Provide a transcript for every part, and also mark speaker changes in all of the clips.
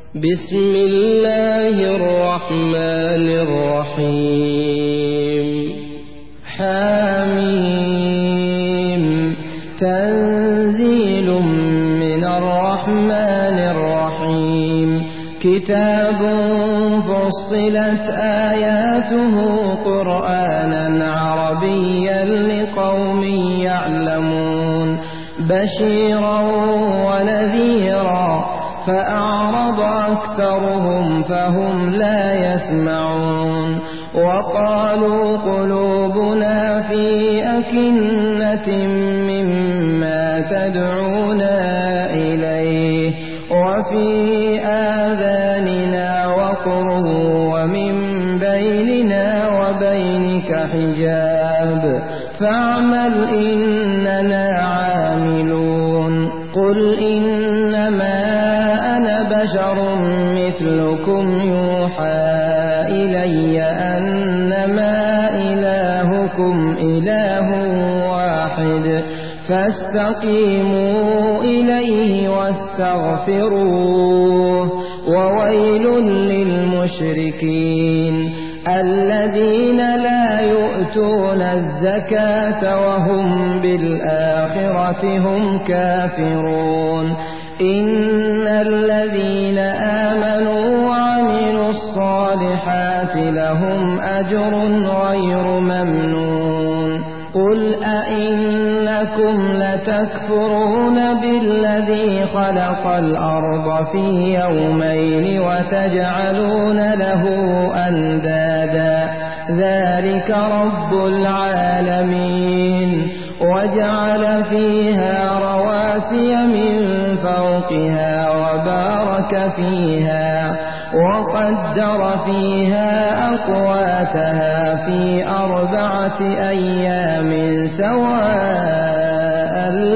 Speaker 1: بسم الله الرحمن الرحيم حميم تنزيل من الرحمن الرحيم كتاب فصلت آياته قرآنا عربيا لقوم يعلمون بشيرا ونذيرا فأعرض أكثرهم فهم لا يسمعون وقالوا قلوبنا في أكنة مما تدعونا إليه وفي آذاننا وقر ومن بيننا وبينك حجاب فاعمل إننا عاملون قل إنما بشر مثلكم يوحى إلي أنما إلهكم إله واحد فاستقيموا إليه واستغفروه وويل للمشركين الذين لا يؤتون الزكاة وهم بالآخرة هم كافرون إن الذين آمنوا وعملوا الصالحات لهم أجر غير ممنون قل أئنكم لتكفرون بالذي خلق الأرض في يومين وتجعلون له أندادا ذلك رب العالمين وجعل فيها رواسي من فوقها وبارك فيها وقدر فيها أقواتها في 4 أيام سواء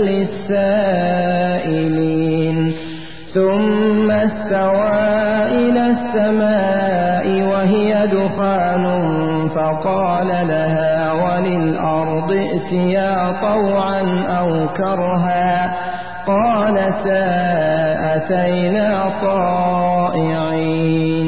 Speaker 1: للسائلين ثم استوى إلى السماء وهي دخان فقال لها وللأرض ائتيا طوعا أو كرها قالتا أتينا طائعين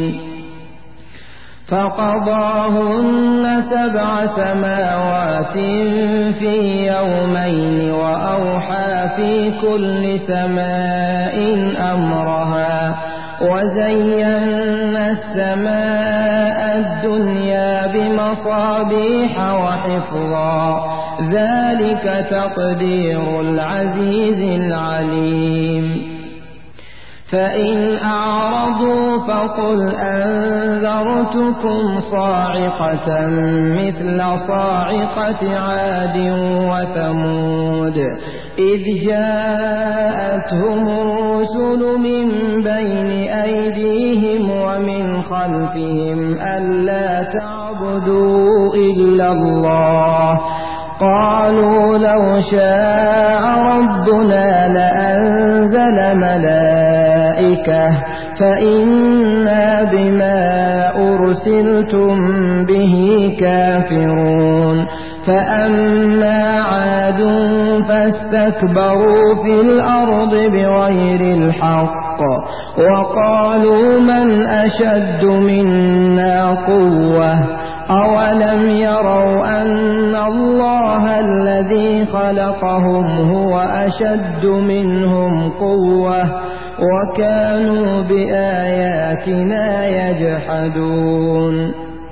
Speaker 1: فقضاهن 7 سماوات في يومين وأوحى في كل سماء أمرها وزينا السماء الدنيا بمصابيح وحفظا ذلك تقدير العزيز العليم فإن أعرضوا فقل أنذرتكم صاعقة مثل صاعقة عاد وثمود إذ جاءتهم الرسل من بين أيديهم ومن خلفهم ألا تعبدوا إلا الله قالوا لو شاء ربنا لأنزل ملائكة فإنا بما أرسلتم به كافرون فأما عاد فاستكبروا في الأرض بغير الحق وقالوا من أشد منا قوة أولم يروا أن الله الذي خلقهم هو أشد منهم قوة وكانوا بآياتنا يجحدون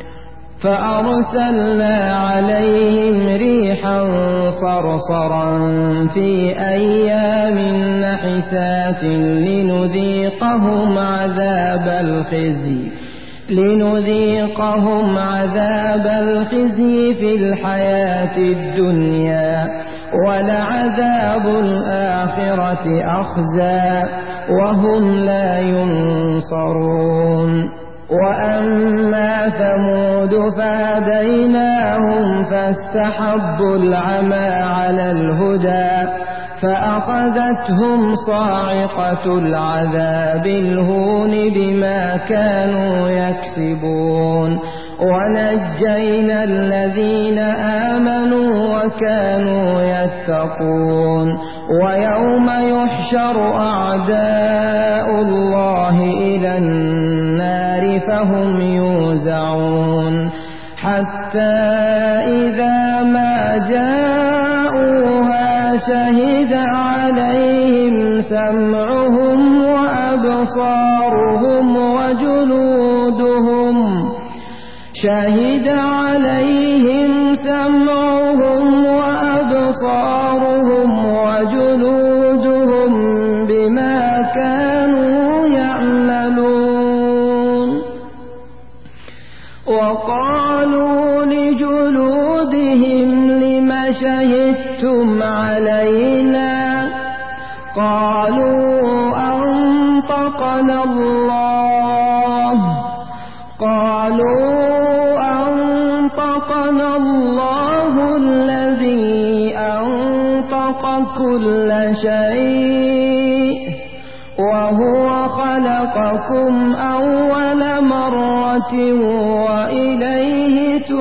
Speaker 1: فأرسلنا عليهم ريحا صرصرا في أيام نحسات لنذيقهم عذاب الخزي في الحياة الدنيا ولعذاب الآخرة أخزى وهم لا ينصرون وأما ثمود فهديناهم فاستحبوا العمى على الهدى فأخذتهم صاعقة العذاب الهون بما كانوا يكسبون ونجينا الذين آمنوا وكانوا يتقون ويوم يحشر أعداء الله إلى حتى إذا ما جاءوها شهد عليهم سمعهم وأبصارهم وجلودهم بما كانوا يعملون. وقالوا لجلودهم لم شهدتم علينا؟ قالوا أنطقنا الله الذي أنطق كل شيء وهو خلقكم أول مرة وإليه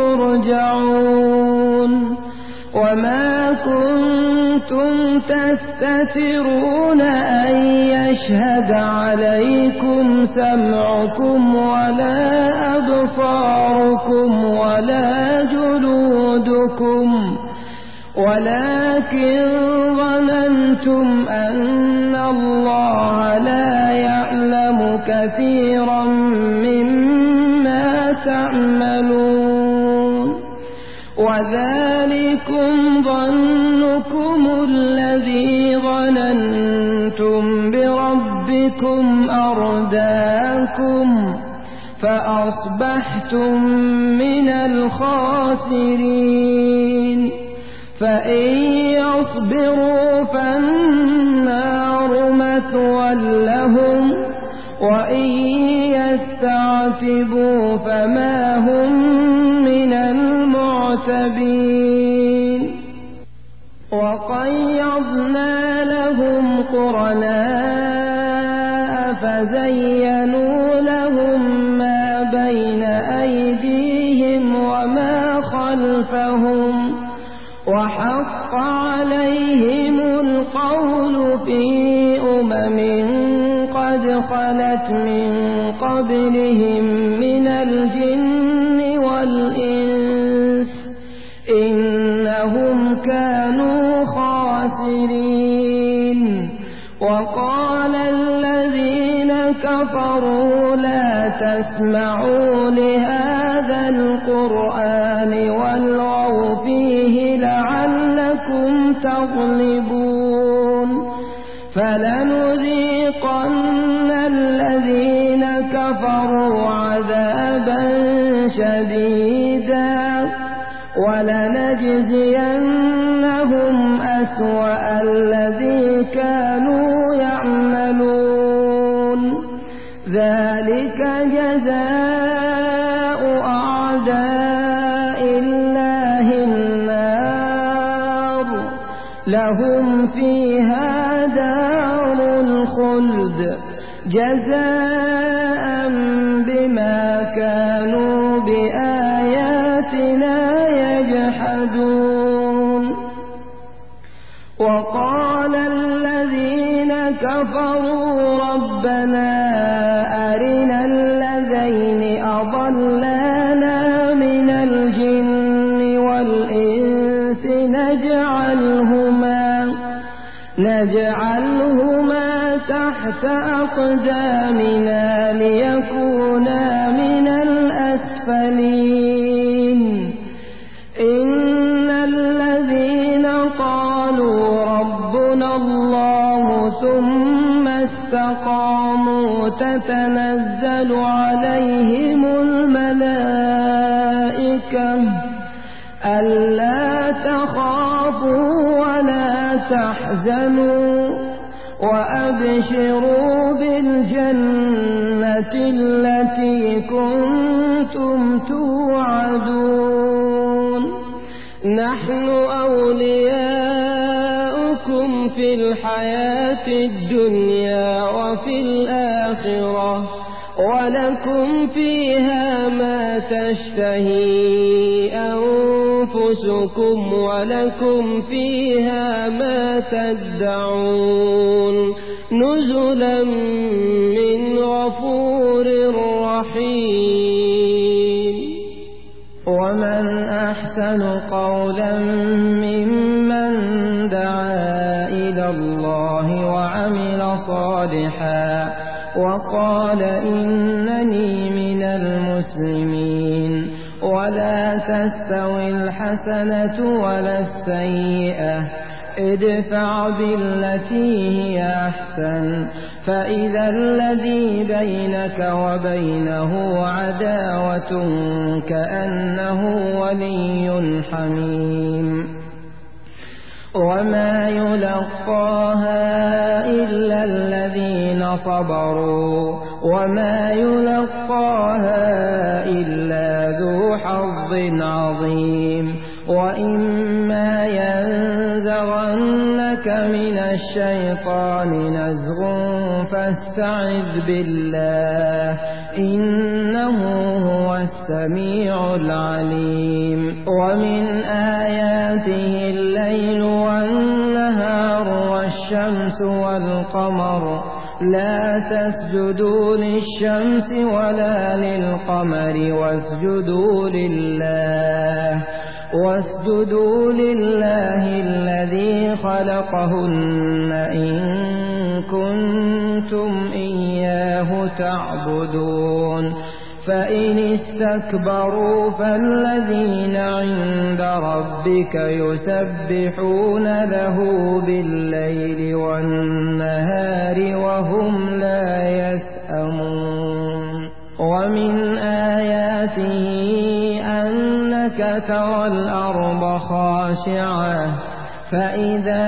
Speaker 1: ترجعون. وما كنتم تستترون أن يشهد عليكم سمعكم ولا أبصاركم ولا جلودكم ولكن ظننتم أن الله لا يعلم كثيرا مما تعملون. وذلكم ظنكم الذي ظننتم بربكم أرداكم فأصبحتم من الخاسرين. فإن يصبروا فالنار مثوى لهم وإن يستعتبوا فما هم من المعتبين. وقيضنا لهم قرناء فزينوا لهم ما بين أيديهم وما خلفهم وحق عليهم القول في قد خلت من قبلهم من الجن والإنس إنهم كانوا خاسرين. وقال الذين كفروا لا تسمعوا لهذا القرآن والغوا فيه لعلكم تغلبون. فلنذيقن الذين كفروا عذابا شديدا ولنجزينهم أسوأ الذي كانوا يعملون. ذلك جزاء أعداء الله النار لهم فيها دار الخلد جزاء بما كانوا بآياتنا يجحدون. وقال الذين كفروا ربنا أرنا الذين أضلانا من الجن والإنس نجعلهما تحت أقدامنا ليكونا من الأسفلين. إن الذين قالوا ربنا الله ثم استقاموا تتنزل عليهم الملائكة ألا تخافوا ولا تحزنوا وأبشروا بالجنة التي كنتم توعدون. نحن أولياؤكم في الحياة الدنيا وفي الآخرة ولكم فيها ما تشتهي أنفسكم ولكم فيها ما تدعون نزلا من غفور رحيم. ومن أحسن قولا ممن دعا إلى الله وعمل صالحا وقال إنني من المسلمين. ولا تستوي الحسنة ولا السيئة، ادفع بالتي هي أحسن، فإذا الذي بينك وبينه عداوة كأنه ولي حميم. وما يلقاها إلا الذين صبروا وما يلقاها إلا ذو حظ عظيم. وإما ينزغنك من الشيطان نزغ فاستعذ بالله إنه هو السميع العليم. ومن آياته الليل والنهار والشمس والقمر، لا تسجدوا للشمس ولا للقمر واسجدوا لله الذي خلقهن إن كنتم إياه تعبدون. فإن استكبروا فالذين عند ربك يسبحون له بالليل والنهار وهم لا يسأمون. ومن آياته أنك ترى الأرض خاشعة فإذا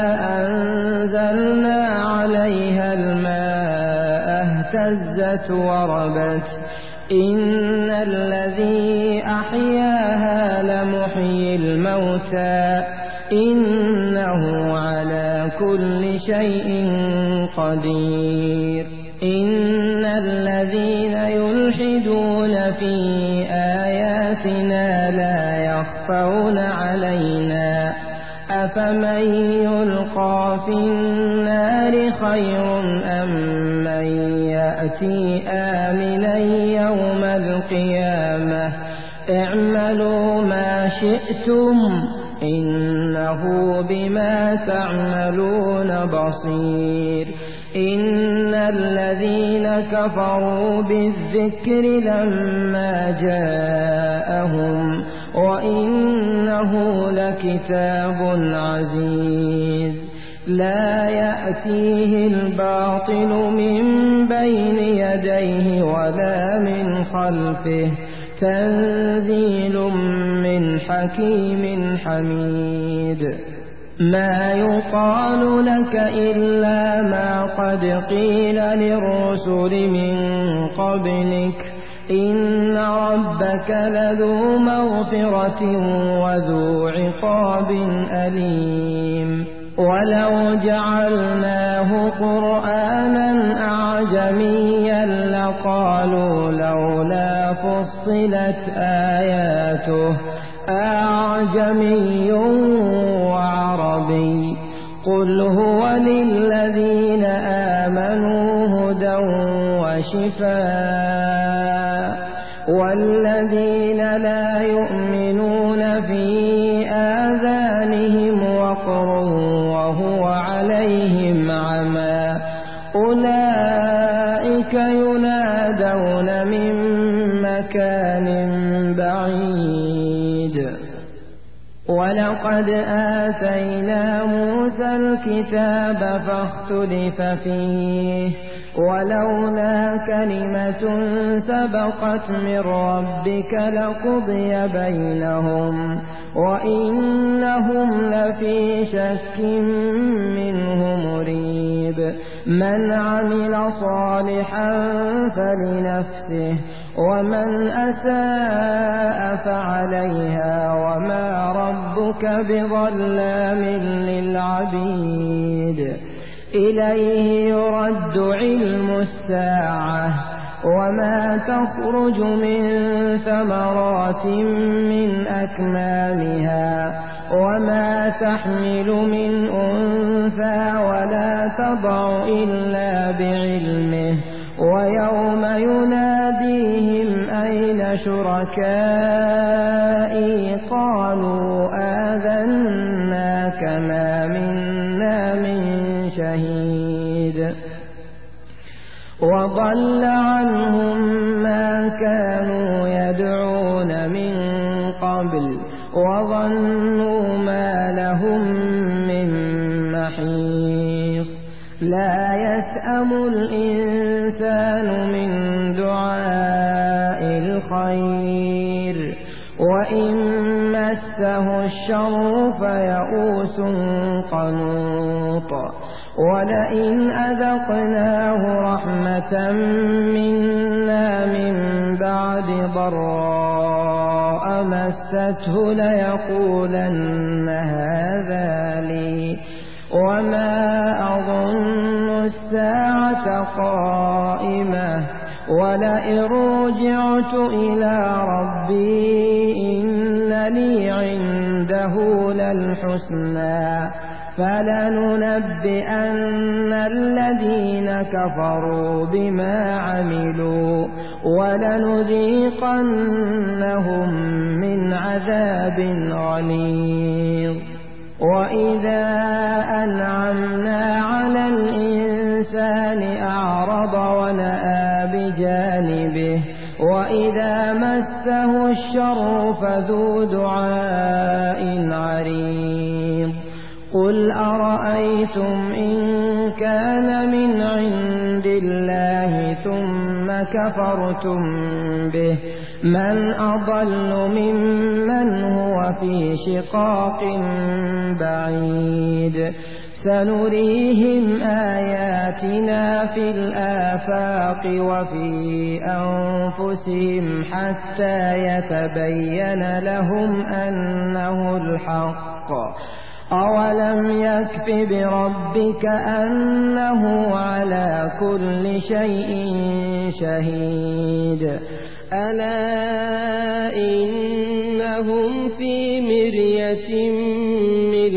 Speaker 1: أنزلنا عليها الماء اهتزت وربت إن الذي أحياها لمحيي الموتى إنه على كل شيء قدير. إن الذين يلحدون في آياتنا لا يخفون علينا أفمن يلقى في النار خير أم من يأتي آمنا يوم القيامة اعملوا ما شئتم إنه بما تعملون بصير. إن الذين كفروا بالذكر لما جاءهم وإنه لكتاب عزيز لا يأتيه الباطل من بين يديه ولا من خلفه تنزيل من حكيم حميد. ما يقال لك إلا ما قد قيل للرسل من قبلك إن ربك لذو مغفرة وذو عقاب أليم. ولو جعلناه قرآنا أعجميا لقالوا لولا فصلت آياته أعجمي وعربي قل هو للذين آمنوا هدى وشفاء والذين لا يؤمنون في آذانهم وقر وهو عليهم عمى أولئك ينادون من مكان بعيد. ولقد آتينا موسى الكتاب فاختلف فيه ولولا كلمة سبقت من ربك لقضي بينهم وإنهم لفي شك منه مريب. من عمل صالحا فلنفسه ومن أساء فعليها وما ربك بظلام للعبيد. إليه يرد علم الساعة وما تخرج من ثمرات من أكمامها وما تحمل من أنثى ولا تضع إلا بعلمه ويوم يناديهم أين شركائي قالوا وضل عنهم ما كانوا يدعون من قبل وظنوا ما لهم من محيص لا يسأم الإنسان من دعاء الخير وإن مسه الشر فيئوس قنوط ولئن أذقناه رحمة منا من بعد ضراء مسته ليقولن هذا لي وما أظن الساعة قائمة ولئن رجعت إلى ربي إن لي عنده للحسنى فلننبئن الذين كفروا بما عملوا ولنذيقنهم من عذاب غليظ وإذا أنعمنا على الإنسان أعرض ونأى بجانبه وإذا مسه الشر فذو دعاء عريض قل أرأيتم إن كان من عند الله ثم كفرتم به من أضل ممن هو في شقاق بعيد سنريهم آياتنا في الآفاق وفي أنفسهم حتى يتبين لهم أنه الحق أولم يكف بربك أنه على كل شيء شهيد ألا إنهم في مرية من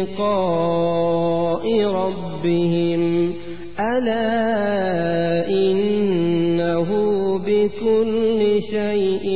Speaker 1: لقاء ربهم ألا إنه بكل شيء